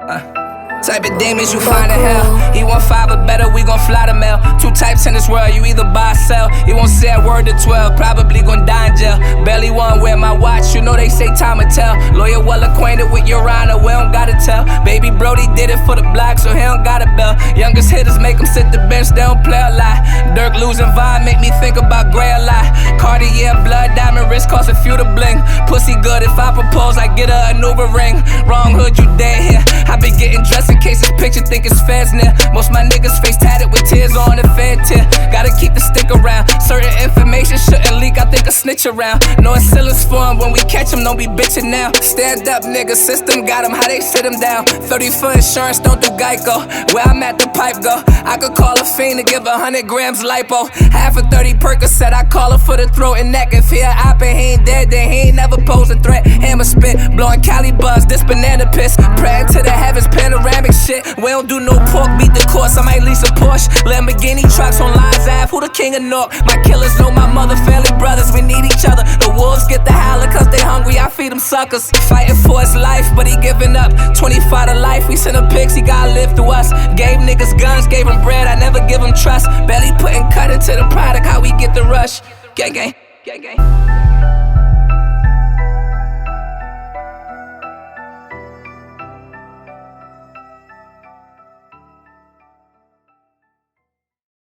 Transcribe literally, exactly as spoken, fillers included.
Uh. Type of demons you find in hell. He want five or better, we gon' fly the mail. Two types in this world, you either buy or sell. He won't say a word to twelve, probably gon' die in jail. Barely wanna wear my watch, you know they say time will tell. Lawyer well acquainted with your honor, we don't gotta tell. Baby Brody did it for the block, so he don't gotta bell. Youngest hitters make him sit the bench, they don't play a lot. Dirk losing vibe make me think about Gray a lot. Cartier blood diamond wrist cost a few to bling. Pussy good, if I propose, I get her an Uber ring. Wrong hood, you dead here. I been getting dressed in case this picture think it's feds near. Most my niggas face tatted with tears on the fed tear. Gotta keep the stick around. Certain information shouldn't leak, I think a snitch around. No ceilings for him when we catch him, don't be bitching now. Stand up, nigga, system got him, how they sit him down. thirty for insurance, don't do Geico. Where I'm at, the pipe go. I could call a fiend to give a hundred grams lipo. Half a thirty Percocet, I call her for the throat and neck. If he a op and he ain't dead, then he ain't never posed a threat. Hammer spit, blowing Cali buzz, this banana piss. Praying to the heavens, panoramic shit. We don't do no pork, beat the course, I might lease a Porsche. Lamborghini trucks on Lies Ave, who the king of North? My killers know my mother, family brothers, we need each other. The wolves get the howler cause they hungry, I feed them suckers. Fighting for his life, but he giving up. twenty-five to life, we send him pics, he gotta live through us. Gave niggas guns, gave him bread, I never give him trust. Barely putting cut into the product, how we get the rush. Gang gang, gang gang.